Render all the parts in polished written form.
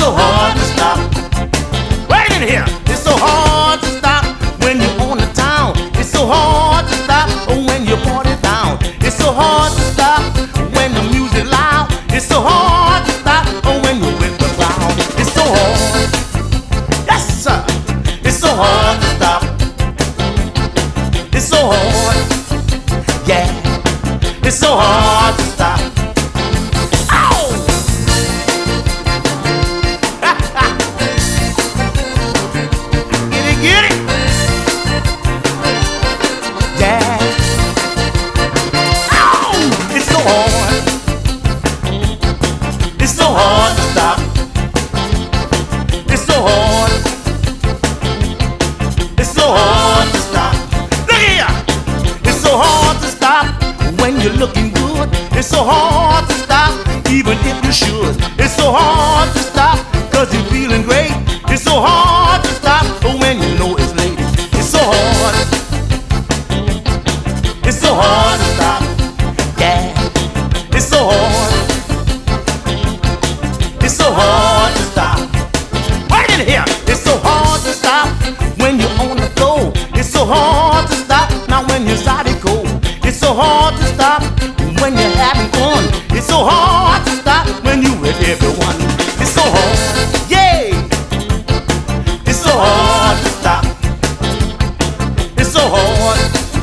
so hard to stop. Wait a minute here. It's so hard to stop when you're on the town. It's so hard to stop when you party down. It's so hard to stop when the music loud. It's so hard to stop when you're with the crowd. It's so hard. Yes, sir. It's so hard to stop. It's so hard. Yeah. It's so hard to stop. Get it? Yeah. Ow! It's so hard. It's so hard to stop. It's so hard. It's so hard to stop. Look here. It's so hard to stop when you're looking good. It's so hard to stop even if you should. It's so hard to stop cause you're feeling great. It's so hard to stop when you know it's late. It's so hard. It's so hard to stop. Yeah. It's so hard. It's so hard to stop. Wait in here. It's so hard to stop when you're on the go. It's so hard to stop now when you're starting go. It's so hard to stop when you're having fun. It's so hard to stop when you with everyone. It's so hard. Yeah. It's so hard to stop. It's so hard.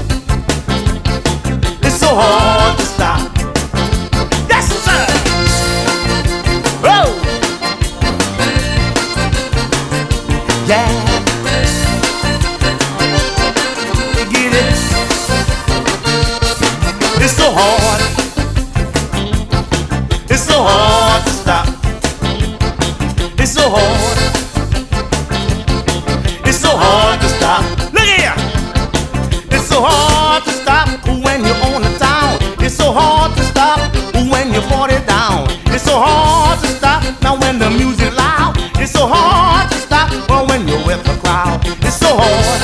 It's so hard to stop. Yes, sir. Whoa. Yeah. You get it? It's so hard. It's so hard to stop. It's so hard. It's so hard to stop. Look here. It's so hard to stop when you're on the town. It's so hard to stop when you party down. It's so hard to stop now when the music loud. It's so hard to stop when you're with the crowd. It's so hard.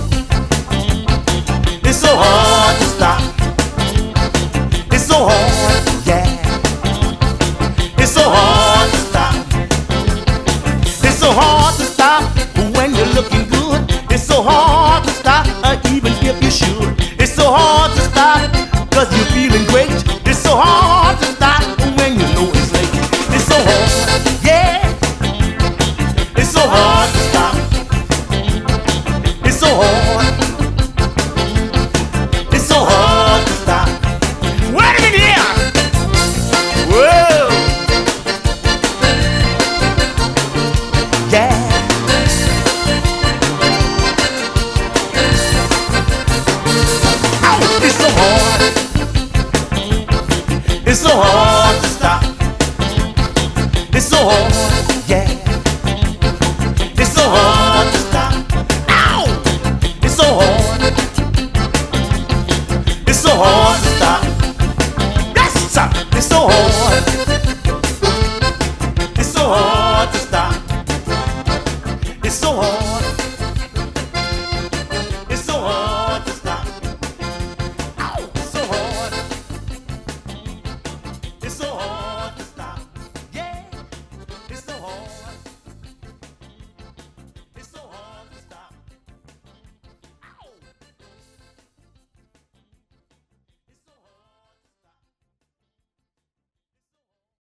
It's so hard to stop. It's so hard. Yeah. It's so hard to stop. It's so hard to stop when you're looking good. It's so hard to stop even if you should. It's so hard to stop cause you're feeling great. It's so hard to stop when you know it's late. It's so hard. Yeah. It's so hard to stop. It's so hard. It's so hard to stop. Wait a minute here. Whoa. Yeah. Ow, it's so hard. It's so hard to stop. It's so hard. Yeah. It's so hard.